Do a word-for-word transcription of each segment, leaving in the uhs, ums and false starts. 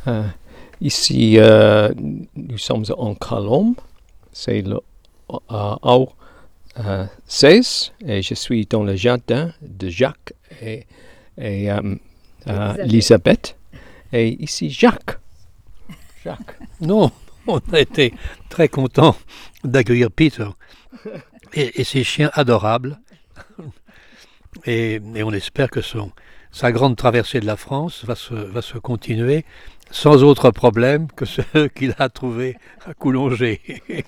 Euh, ici, euh, nous sommes en Colombe. C'est le euh, au euh, seize et je suis dans le jardin de Jacques et, et euh, euh, Elisabeth. Et ici, Jacques. Jacques. Non, on a été très contents d'accueillir Peter et, et ses chiens adorables. Et, et on espère que son, sa grande traversée de la France va se, va se continuer sans autre problème que ceux qu'il a trouvés à Coulongers.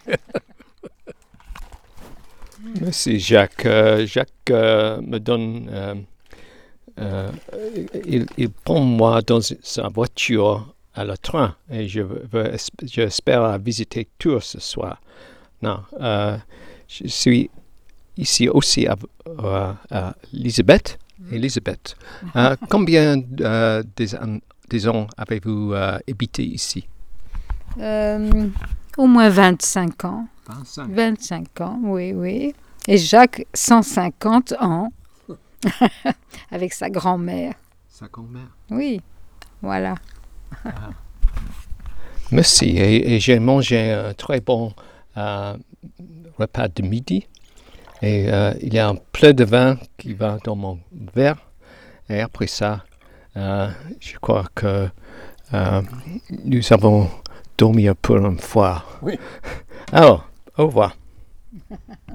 Merci Jacques. Euh, Jacques euh, me donne, euh, euh, il, il prend moi dans sa voiture à le train et je veux, j'espère la visiter Tours ce soir. Non, euh, je suis ici aussi à, à, à Elisabeth. Elisabeth, euh, combien euh, des, des ans avez-vous euh, habité ici? Euh, au moins vingt-cinq ans. vingt-cinq. vingt-cinq ans, oui, oui. Et Jacques, cent cinquante ans, avec sa grand-mère. Sa grand-mère. Oui, voilà. Ah. Merci. Et, et j'ai mangé un très bon euh, repas de midi. Et euh, il y a un peu de vin qui va dans mon verre. Et après ça, euh, je crois que euh, nous avons dormi pour une fois. Oui. Alors, au revoir.